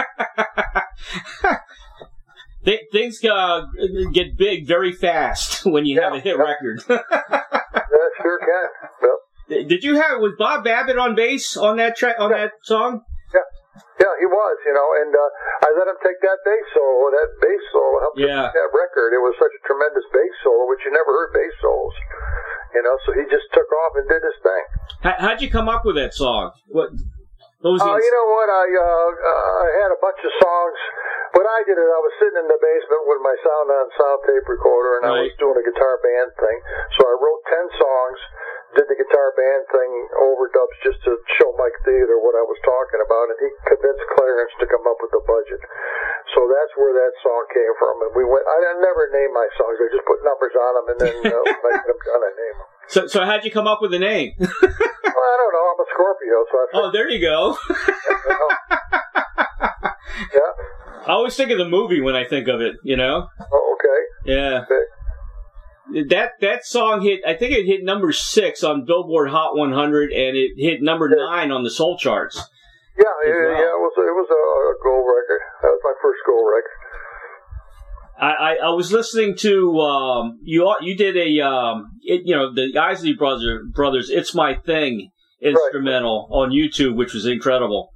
[SPEAKER 2] Things get big very fast when you have a hit record.
[SPEAKER 3] Yeah, sure can. Yep.
[SPEAKER 2] Was Bob Babbitt on bass on that that song?
[SPEAKER 3] Yeah, he was, and I let him take that bass solo. That bass solo helped him make that record. It was such a tremendous bass solo, which you never heard bass solos. So he just took off and did his thing.
[SPEAKER 2] How'd you come up with that song? What was
[SPEAKER 3] you know what? I had a bunch of songs. What I did is I was sitting in the basement with my sound tape recorder, and I was doing a guitar band thing. So I wrote 10 songs, did the guitar band thing, overdubs just to show Mike Theater what I was talking about, and he convinced Clarence to come up with the budget. So that's where that song came from. And I never name my songs. I just put numbers on them, and then when I get them done, I name them.
[SPEAKER 2] So how'd you come up with the name?
[SPEAKER 3] Well, I don't know. I'm a Scorpio, so I thought,
[SPEAKER 2] there you go.
[SPEAKER 3] Yeah.
[SPEAKER 2] I always think of the movie when I think of it,
[SPEAKER 3] Oh, okay.
[SPEAKER 2] Yeah.
[SPEAKER 3] Okay.
[SPEAKER 2] That song hit, I think it hit number 6 on Billboard Hot 100, and it hit number 9 on the Soul charts.
[SPEAKER 3] Yeah, it was a gold record. That was my first gold record.
[SPEAKER 2] I was listening to you did the Isley Brothers "It's My Thing" instrumental on YouTube, which was incredible.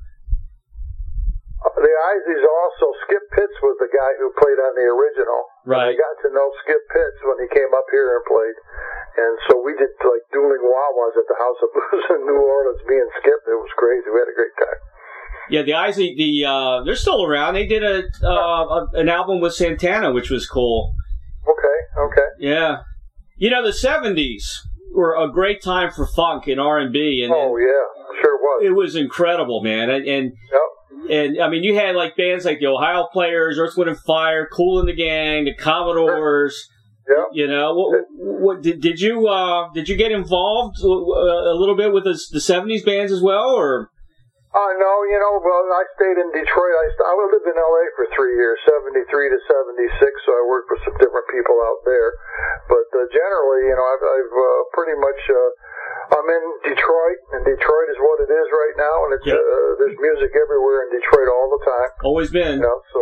[SPEAKER 3] The Isleys also, Skip Pitts was the guy who played on the original.
[SPEAKER 2] Right.
[SPEAKER 3] I got to know Skip Pitts when he came up here and played. And so we did like dueling wah-wahs at the House of Blues in New Orleans, me and Skip. It was crazy. We had a great time.
[SPEAKER 2] Yeah, the Isley, they're still around. They did an album with Santana, which was cool.
[SPEAKER 3] Okay.
[SPEAKER 2] Yeah. The 70s were a great time for funk and R&B.
[SPEAKER 3] Oh, yeah. Sure was.
[SPEAKER 2] It was incredible, man. And I mean, you had like bands like the Ohio Players, Earth, Wind and Fire, Kool and the Gang, the Commodores.
[SPEAKER 3] Yeah.
[SPEAKER 2] What did you get involved a little bit with the 70s bands as well, or?
[SPEAKER 3] No, I stayed in Detroit. I lived in L.A. for 3 years, 73 to 76, so I worked with some different people out there. But generally, I've pretty much, I'm in Detroit, and Detroit is what it is right now, and it's there's music everywhere in Detroit all the time.
[SPEAKER 2] Always been.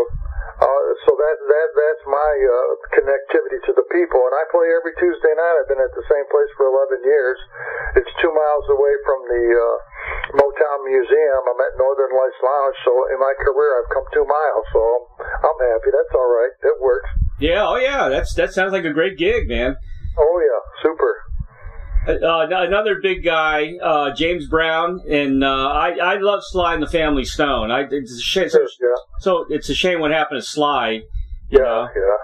[SPEAKER 3] So that's my connectivity to the people, and I play every Tuesday night. I've been at the same place for 11 years. It's 2 miles away from the Motown Museum. I'm at Northern Lights Lounge, so in my career I've come 2 miles, so I'm happy. That's all right. It works.
[SPEAKER 2] Yeah, oh yeah, that sounds like a great gig, man.
[SPEAKER 3] Oh yeah, super.
[SPEAKER 2] Another big guy, James Brown, and I love Sly and the Family Stone. It's a shame. So it's a shame what happened to Sly.
[SPEAKER 3] Yeah.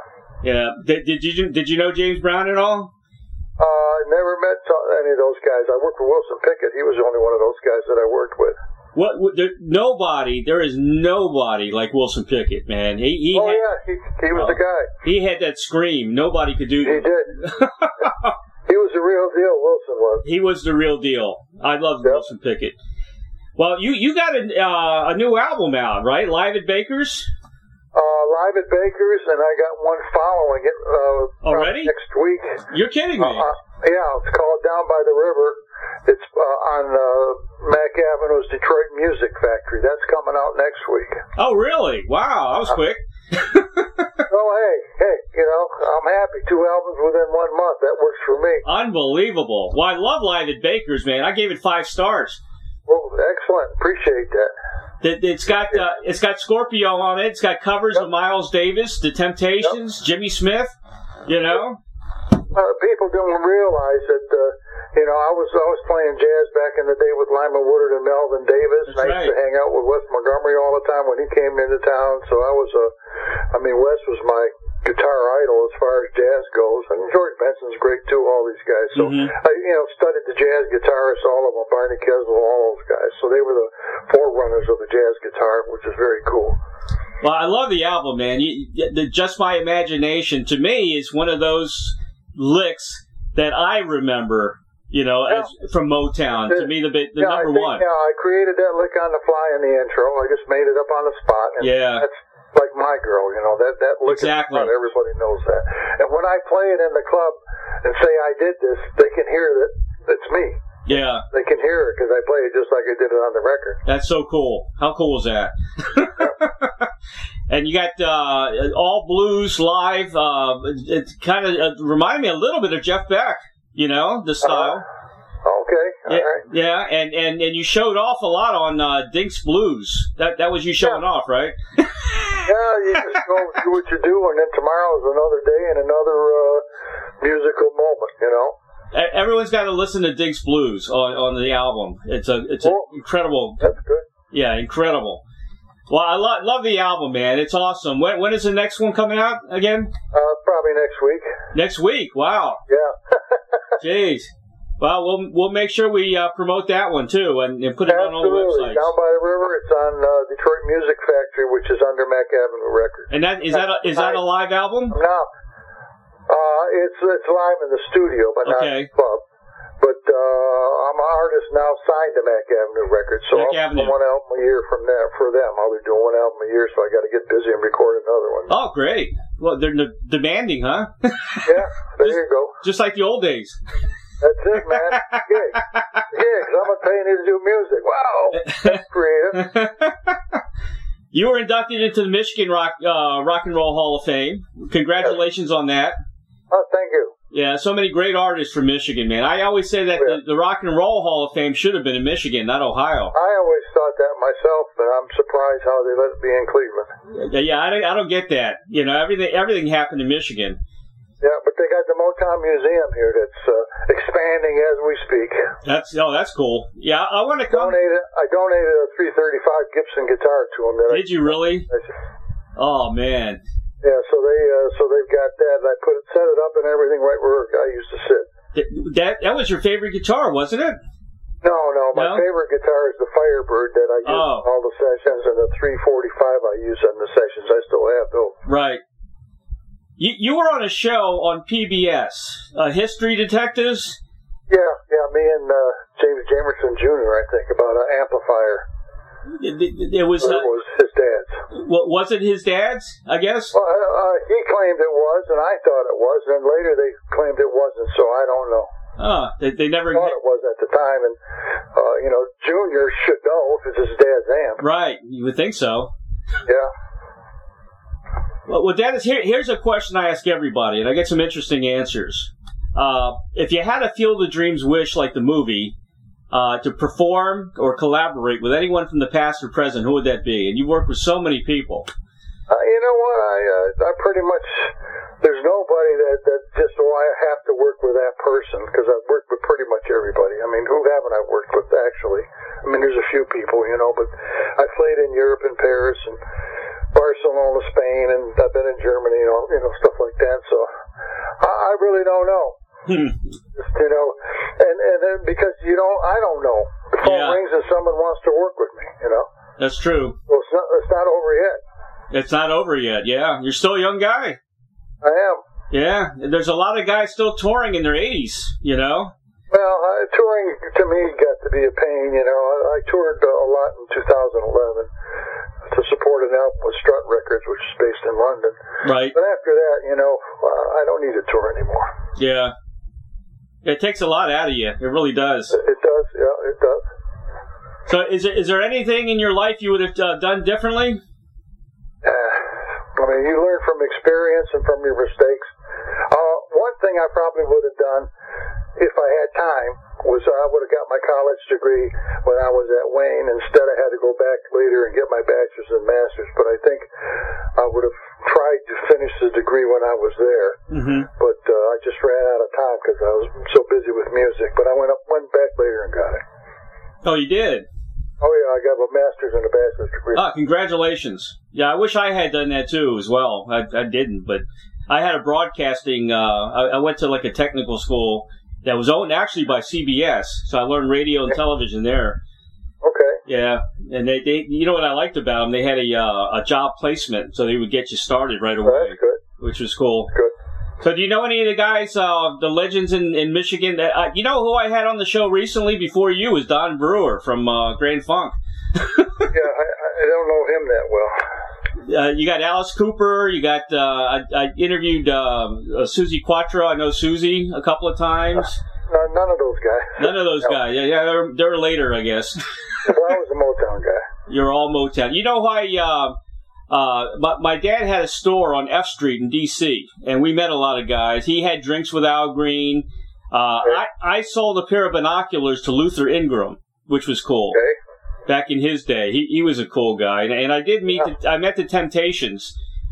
[SPEAKER 2] Did you know James Brown at all?
[SPEAKER 3] Never met any of those guys. I worked for Wilson Pickett. He was the only one of those guys that I worked with.
[SPEAKER 2] There is nobody like Wilson Pickett, man. He
[SPEAKER 3] was the guy.
[SPEAKER 2] He had that scream. Nobody could do.
[SPEAKER 3] He did. He was the real deal, Wilson was.
[SPEAKER 2] He was the real deal. I loved Wilson Pickett. Well, you got a new album out, right? Live at Baker's?
[SPEAKER 3] Live at Baker's, and I got one following it
[SPEAKER 2] already
[SPEAKER 3] next week.
[SPEAKER 2] You're kidding me.
[SPEAKER 3] Yeah, it's called Down by the River. It's on Mack Avenue's Detroit Music Factory. That's coming out next week.
[SPEAKER 2] Oh, really? Wow, that was quick.
[SPEAKER 3] Oh, hey, I'm happy. 2 albums within 1 month. That works for me.
[SPEAKER 2] Unbelievable. Well, I love Live at Baker's, man. I gave it 5 stars.
[SPEAKER 3] Well, excellent. Appreciate that.
[SPEAKER 2] It's got Scorpio on it. It's got covers of Miles Davis, The Temptations, Jimmy Smith.
[SPEAKER 3] People don't realize that. I was playing jazz back in the day with Lyman Woodard and Melvin Davis, and I used to hang out with Wes Montgomery all the time when he came into town. So Wes was my guitar idol as far as jazz goes, and George Benson's great too. All these guys. So I, studied the jazz guitarists, all of them, Barney Kesel, all those guys. So they were the forerunners of the jazz guitar, which is very cool.
[SPEAKER 2] Well, I love the album, man. Just My Imagination, to me, is one of those licks that I remember. From Motown, to me, the number one.
[SPEAKER 3] Yeah, I created that lick on the fly in the intro. I just made it up on the spot. And that's like my girl, that lick
[SPEAKER 2] exactly.
[SPEAKER 3] Is everybody knows that. And when I play it in the club and say I did this, they can hear that it's me.
[SPEAKER 2] Yeah.
[SPEAKER 3] They can hear it because I play it just like I did it on the record.
[SPEAKER 2] That's so cool. How cool is that? And you got all blues live. It kind of reminded me a little bit of Jeff Beck. The style.
[SPEAKER 3] Okay, all right.
[SPEAKER 2] Yeah, and you showed off a lot on Dink's Blues. That was you showing off, right?
[SPEAKER 3] Yeah, you just go do what you do, and then tomorrow's another day and another musical moment,
[SPEAKER 2] Everyone's got to listen to Dink's Blues on the album. It's an incredible.
[SPEAKER 3] That's good.
[SPEAKER 2] Yeah, incredible. Well, I love the album, man. It's awesome. When is the next one coming out again?
[SPEAKER 3] Probably next week.
[SPEAKER 2] Next week? Wow.
[SPEAKER 3] Yeah.
[SPEAKER 2] Jeez. Well, we'll make sure we promote that one too, and put it on all the websites.
[SPEAKER 3] Down by the river, it's on Detroit Music Factory, which is under Mac Avenue Records.
[SPEAKER 2] And is that a live album?
[SPEAKER 3] No, it's live in the studio, but not in the club. But I'm an artist now signed to Mac Avenue Records, so I'll do 1 album a year for them. I'll be doing 1 album a year, so I got to get busy and record another one.
[SPEAKER 2] Oh, great! Well, they're demanding, huh?
[SPEAKER 3] Yeah, there you go.
[SPEAKER 2] Just like the old days.
[SPEAKER 3] That's it, man. Gigs. I'm paying you to do music. Wow, that's creative.
[SPEAKER 2] You were inducted into the Michigan Rock and Roll Hall of Fame. Congratulations on that.
[SPEAKER 3] Oh, thank you.
[SPEAKER 2] Yeah, so many great artists from Michigan, man. I always say that the Rock and Roll Hall of Fame should have been in Michigan, not Ohio.
[SPEAKER 3] I always thought that myself, but I'm surprised how they let it be in Cleveland.
[SPEAKER 2] Yeah, I don't get that. Everything happened in Michigan.
[SPEAKER 3] Yeah, but they got the Motown Museum here that's expanding as we speak.
[SPEAKER 2] That's cool. Yeah, I want to come.
[SPEAKER 3] I donated a 335 Gibson guitar to them.
[SPEAKER 2] Did you really? Oh man.
[SPEAKER 3] Yeah, so they've got that. And I set it up and everything right where I used to sit.
[SPEAKER 2] That was your favorite guitar, wasn't it?
[SPEAKER 3] No. My favorite guitar is the Firebird that I use in all the sessions, and the 345 I use in the sessions. I still have those.
[SPEAKER 2] Right. You were on a show on PBS, History Detectives?
[SPEAKER 3] Yeah, me and James Jamerson Jr., I think, about an amplifier.
[SPEAKER 2] It was
[SPEAKER 3] his dad's.
[SPEAKER 2] Was it his dad's, I guess?
[SPEAKER 3] Well, he claimed it was, and I thought it was, and later they claimed it wasn't, so I don't know.
[SPEAKER 2] Oh, they never
[SPEAKER 3] thought it was at the time, and Junior should know if it's his dad's amp.
[SPEAKER 2] Right, you would think so.
[SPEAKER 3] Yeah.
[SPEAKER 2] Well, Dennis, here's a question I ask everybody, and I get some interesting answers. If you had a Field of Dreams wish like the movie, to perform or collaborate with anyone from the past or present, who would that be? And you work with so many people.
[SPEAKER 3] You know what? I pretty much, there's nobody that just, I have to work with that person, because I've worked with pretty much everybody. I mean, who haven't I worked with, actually? I mean, there's a few people, but I played in Europe and Paris and Barcelona, Spain, and I've been in Germany, stuff like that. So I really don't know. And then because I don't know. The phone rings and someone wants to work with me.
[SPEAKER 2] That's true.
[SPEAKER 3] Well, it's not over yet.
[SPEAKER 2] It's not over yet. Yeah, you're still a young guy.
[SPEAKER 3] I am.
[SPEAKER 2] Yeah, there's a lot of guys still touring in their 80s.
[SPEAKER 3] Well, touring to me got to be a pain. I toured a lot in 2011 to support an album with Strut Records, which is based in London.
[SPEAKER 2] Right.
[SPEAKER 3] But after that, I don't need to tour anymore.
[SPEAKER 2] Yeah. It takes a lot out of you. It really does.
[SPEAKER 3] It does. Yeah, it does.
[SPEAKER 2] So, is there anything in your life you would have done differently?
[SPEAKER 3] I mean, you learn from experience and from your mistakes. One thing I probably would have done if I had time was I would have got my college degree when I was at Wayne. Instead, I had to go back later and get my bachelor's and master's. But I think I would have tried to finish the degree when I was there.
[SPEAKER 2] Mm-hmm.
[SPEAKER 3] But I just ran out of time because I was so busy with music. But I went back later and got it.
[SPEAKER 2] Oh, you did?
[SPEAKER 3] Oh, yeah, I got a master's and a bachelor's degree.
[SPEAKER 2] Ah, congratulations. Yeah, I wish I had done that too as well. I didn't, but I had a broadcasting, I went to like a technical school that was owned actually by CBS, so I learned radio and television there.
[SPEAKER 3] Okay.
[SPEAKER 2] Yeah, and they you know what I liked about them? They had a job placement, so they would get you started right away.
[SPEAKER 3] That's good.
[SPEAKER 2] Which was cool.
[SPEAKER 3] Good.
[SPEAKER 2] So do you know any of the guys, the legends in Michigan? You know who I had on the show recently before you was Don Brewer from Grand Funk.
[SPEAKER 3] Yeah, I don't know him that well.
[SPEAKER 2] You got Alice Cooper. You got I interviewed Susie Quattro. I know Susie a couple of times.
[SPEAKER 3] None of those guys.
[SPEAKER 2] None of those guys. Yeah, they're later, I guess.
[SPEAKER 3] Well, I was a Motown guy.
[SPEAKER 2] You're all Motown. You know why? My dad had a store on F Street in D.C., and we met a lot of guys. He had drinks with Al Green. I sold a pair of binoculars to Luther Ingram, which was cool.
[SPEAKER 3] Okay.
[SPEAKER 2] Back in his day, he was a cool guy, and I did meet. I met the Temptations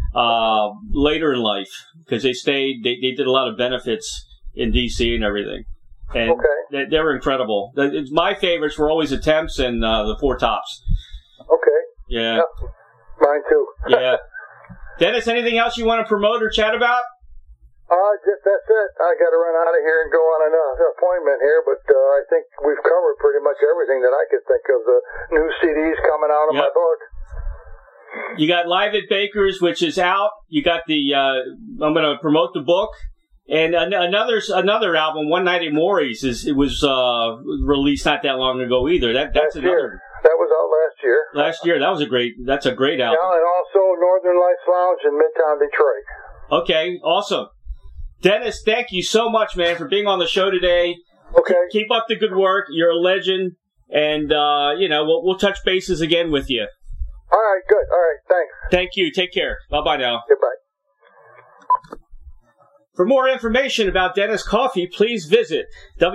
[SPEAKER 2] later in life because they stayed. They did a lot of benefits in D.C. and everything, and they were incredible. My favorites were always the Temps and the Four Tops.
[SPEAKER 3] Okay.
[SPEAKER 2] Yeah.
[SPEAKER 3] Mine too.
[SPEAKER 2] Yeah. Dennis, anything else you want to promote or chat about?
[SPEAKER 3] Just that's it. I got to run out of here and go on an appointment here, but I think we've covered pretty much everything that I could think of. The new CDs coming out of my book.
[SPEAKER 2] You got Live at Baker's, which is out. You got the. I'm going to promote the book, and another album, One Night at Maury's, it was released not that long ago either. That's another.
[SPEAKER 3] That was out last year.
[SPEAKER 2] Last year, that's a great album.
[SPEAKER 3] Yeah, and also Northern Lights Lounge in Midtown Detroit. Okay,
[SPEAKER 2] awesome. Dennis, thank you so much, man, for being on the show today.
[SPEAKER 3] Okay.
[SPEAKER 2] Keep up the good work. You're a legend, and we'll touch bases again with you.
[SPEAKER 3] All right, good. All right, thanks.
[SPEAKER 2] Thank you. Take care. Bye-bye now.
[SPEAKER 3] Goodbye.
[SPEAKER 2] For more information about Dennis Coffey, please visit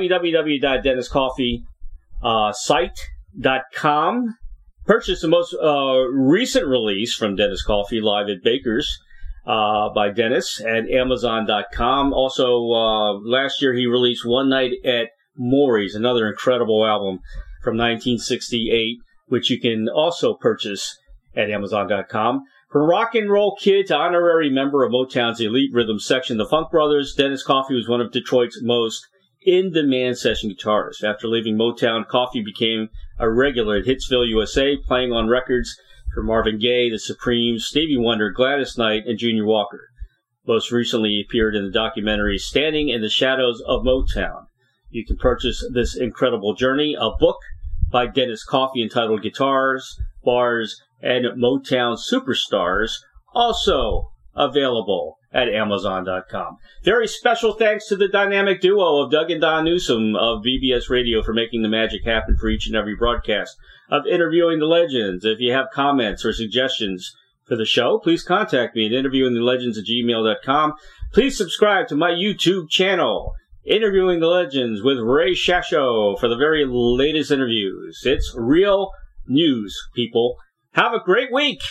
[SPEAKER 2] www.denniscoffeesite.com. Purchase the most recent release from Dennis Coffey, Live at Baker's, by Dennis at Amazon.com. Also, last year he released One Night at Maury's, another incredible album from 1968, which you can also purchase at Amazon.com. From rock and roll kid to honorary member of Motown's elite rhythm section, the Funk Brothers, Dennis Coffey was one of Detroit's most in-demand session guitarists. After leaving Motown, Coffey became a regular at Hitsville, USA, playing on records for Marvin Gaye, The Supremes, Stevie Wonder, Gladys Knight, and Junior Walker. Most recently, he appeared in the documentary Standing in the Shadows of Motown. You can purchase this incredible journey, a book by Dennis Coffey entitled Guitars, Bars, and Motown Superstars, also available at Amazon.com. Very special thanks to the dynamic duo of Doug and Don Newsom of BBS Radio for making the magic happen for each and every broadcast of Interviewing the Legends. If you have comments or suggestions for the show, please contact me at interviewingthelegends@gmail.com. Please subscribe to my YouTube channel, Interviewing the Legends with Ray Shasho, for the very latest interviews. It's real news, people. Have a great week.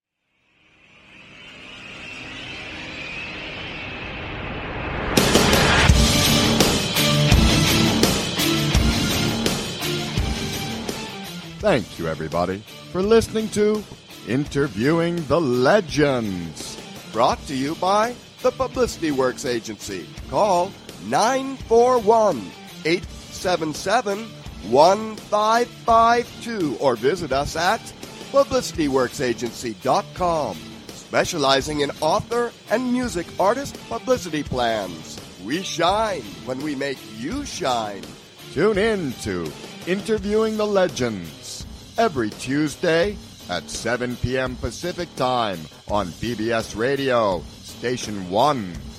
[SPEAKER 1] Thank you, everybody, for listening to Interviewing the Legends, brought to you by the Publicity Works Agency. Call 941-877-1552 or visit us at publicityworksagency.com, specializing in author and music artist publicity plans. We shine when we make you shine. Tune in to Interviewing the Legends every Tuesday at 7 p.m. Pacific Time on BBS Radio, Station 1.